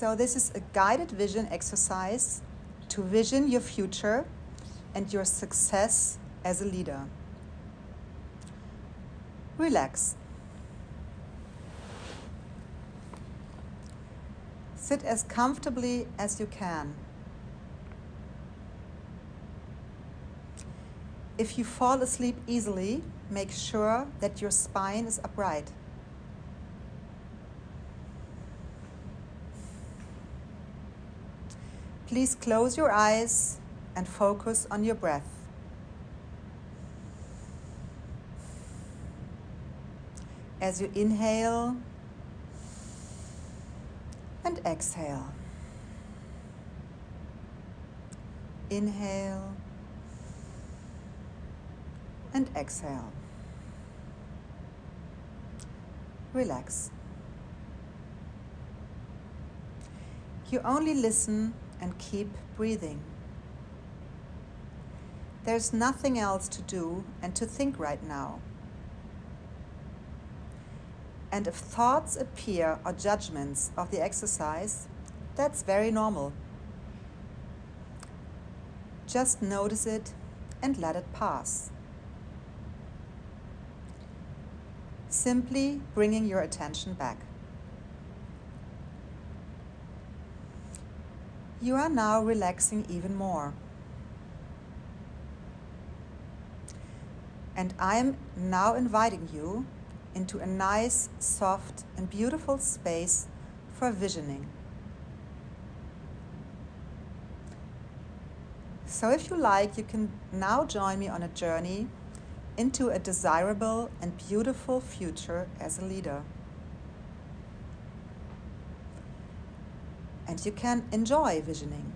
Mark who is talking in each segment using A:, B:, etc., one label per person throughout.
A: So this is a guided vision exercise to vision your future and your success as a leader. Relax. Sit as comfortably as you can. If you fall asleep easily, make sure that your spine is upright. Please close your eyes and focus on your breath. As you inhale and exhale. Inhale and exhale. Relax. You only listen and keep breathing. There's nothing else to do and to think right now. And if thoughts appear or judgments of the exercise, that's very normal. Just notice it and let it pass. Simply bringing your attention back. You are now relaxing even more. And I am now inviting you into a nice, soft, and beautiful space for visioning. So if you like, you can now join me on a journey into a desirable and beautiful future as a leader. And you can enjoy visioning.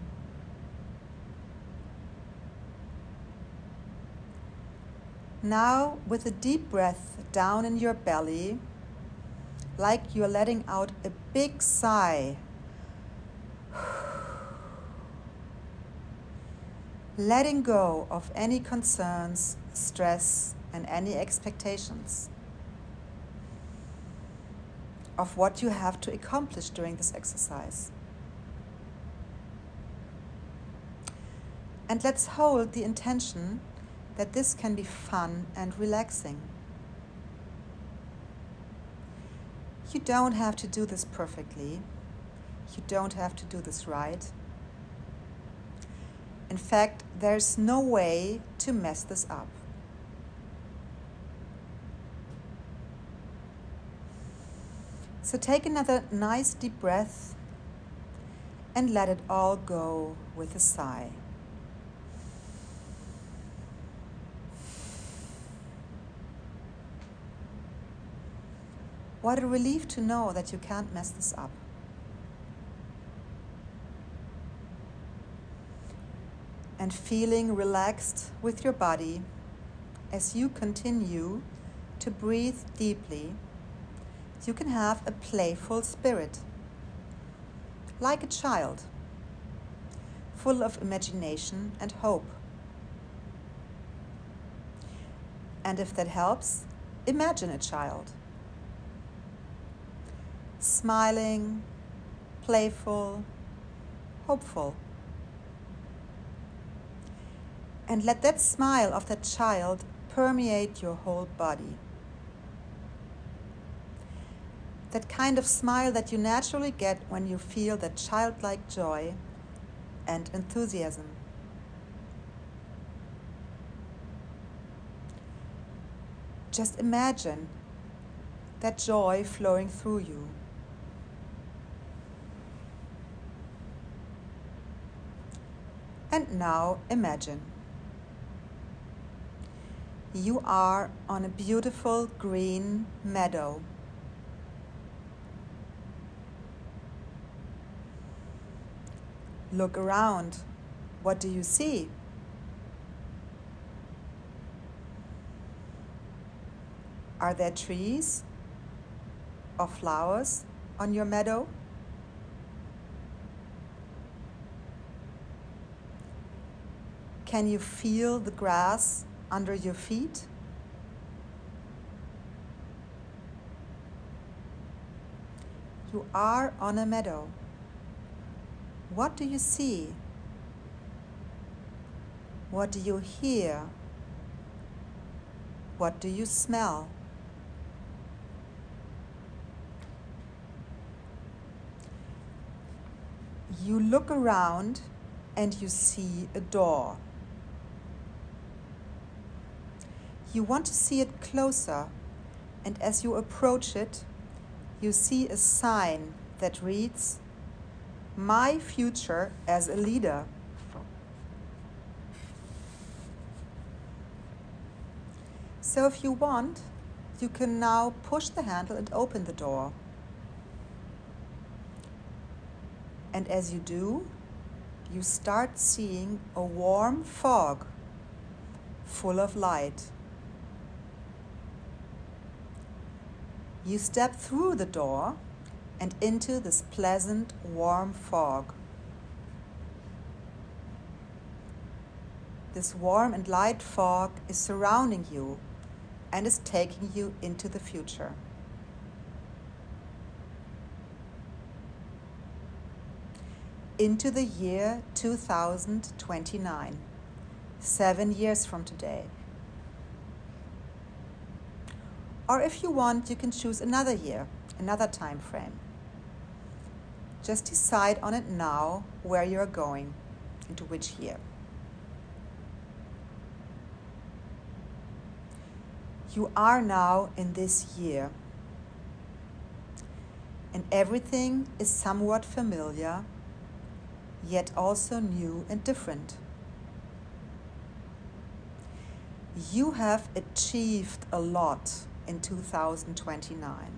A: Now, with a deep breath down in your belly, like you're letting out a big sigh, letting go of any concerns, stress, and any expectations of what you have to accomplish during this exercise. And let's hold the intention that this can be fun and relaxing. You don't have to do this perfectly. You don't have to do this right. In fact, there's no way to mess this up. So take another nice deep breath and let it all go with a sigh. What a relief to know that you can't mess this up. And feeling relaxed with your body as you continue to breathe deeply, you can have a playful spirit, like a child, full of imagination and hope. And if that helps, imagine a child. Smiling, playful, hopeful. And let that smile of that child permeate your whole body. That kind of smile that you naturally get when you feel that childlike joy and enthusiasm. Just imagine that joy flowing through you. And now imagine. You are on a beautiful green meadow. Look around. What do you see? Are there trees or flowers on your meadow? Can you feel the grass under your feet? You are on a meadow. What do you see? What do you hear? What do you smell? You look around and you see a door. You want to see it closer, and as you approach it, you see a sign that reads, "My future as a leader." So if you want, you can now push the handle and open the door. And as you do, you start seeing a warm fog full of light. You step through the door and into this pleasant, warm fog. This warm and light fog is surrounding you and is taking you into the future. Into the year 2029, 7 years from today. Or if you want, you can choose another year, another time frame. Just decide on it now where you are going, into which year. You are now in this year, and everything is somewhat familiar, yet also new and different. You have achieved a lot in 2029.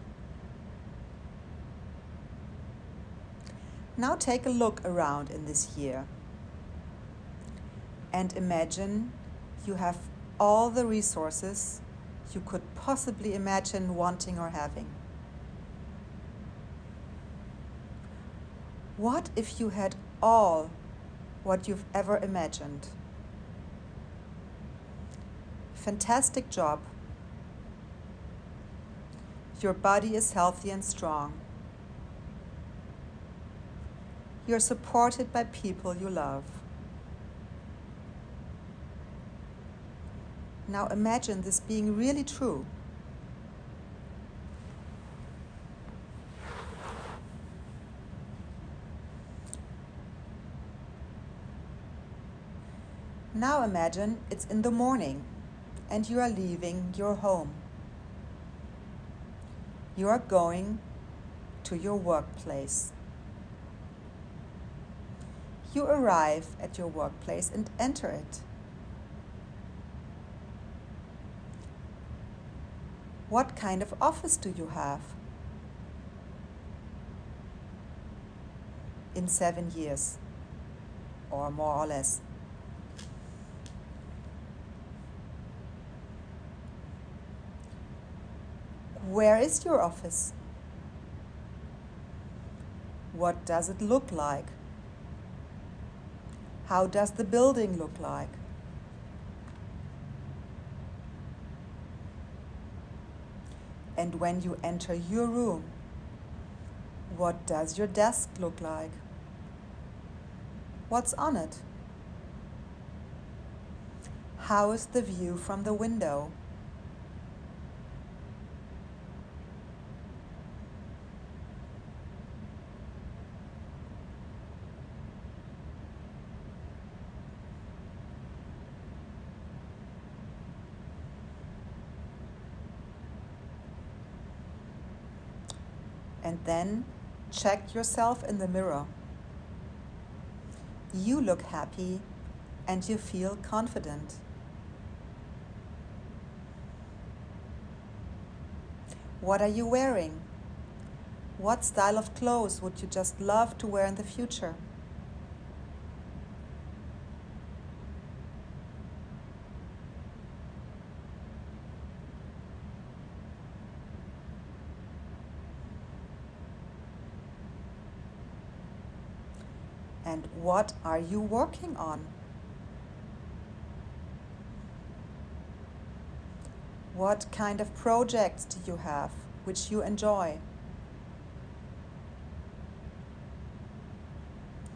A: Now take a look around in this year and imagine you have all the resources you could possibly imagine wanting or having. What if you had all what you've ever imagined? Fantastic job. Your body is healthy and strong. You're supported by people you love. Now imagine this being really true. Now imagine it's in the morning and you are leaving your home. You are going to your workplace. You arrive at your workplace and enter it. What kind of office do you have? In 7 years, or more or less. Where is your office? What does it look like? How does the building look like? And when you enter your room, what does your desk look like? What's on it? How is the view from the window? And then check yourself in the mirror. You look happy and you feel confident. What are you wearing? What style of clothes would you just love to wear in the future? And what are you working on? What kind of projects do you have which you enjoy?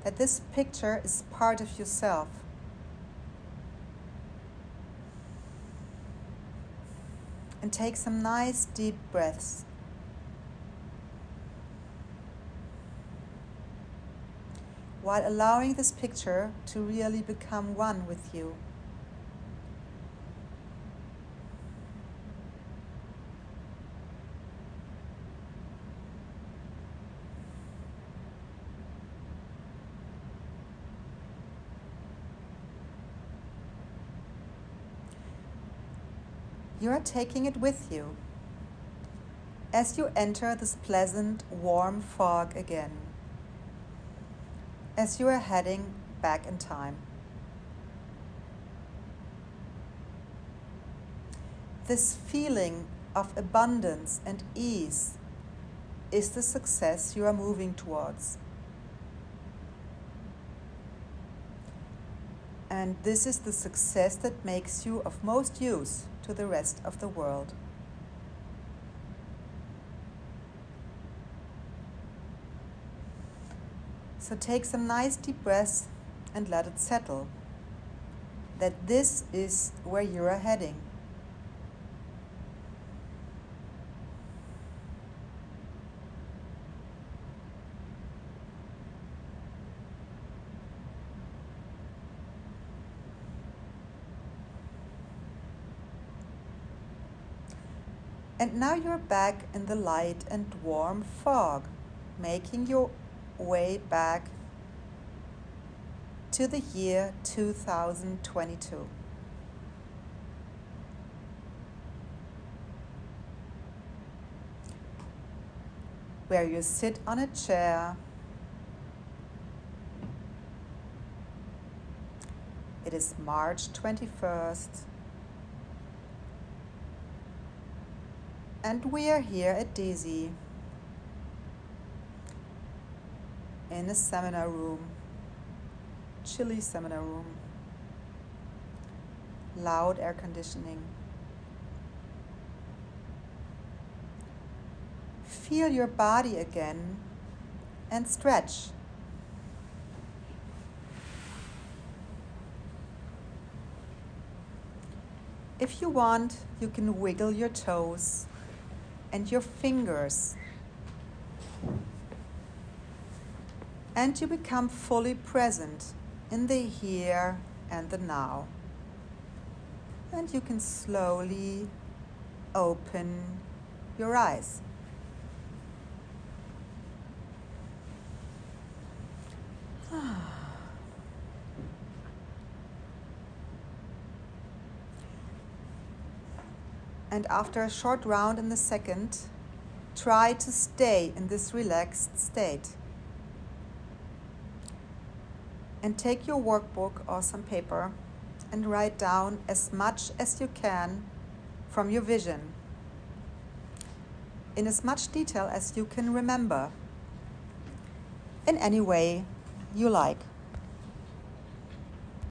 A: that this picture is part of yourself. And take some nice deep breaths. While allowing this picture to really become one with you. You are taking it with you. as you enter this pleasant, warm fog again, as you are heading back in time. This feeling of abundance and ease is the success you are moving towards. And this is the success that makes you of most use to the rest of the world. So take some nice deep breaths and let it settle, that this is where you are heading. And now you're back in the light and warm fog, making your way back to the year 2022. Where you sit on a chair. It is March 21st. And we are here at DESY in a seminar room, chilly seminar room, loud air conditioning. Feel your body again and stretch. If you want, you can wiggle your toes and your fingers, and you become fully present in the here and the now. And you can slowly open your eyes. And after a short round in the second, try to stay in this relaxed state. And take your workbook or some paper and write down as much as you can from your vision, in as much detail as you can remember, in any way you like.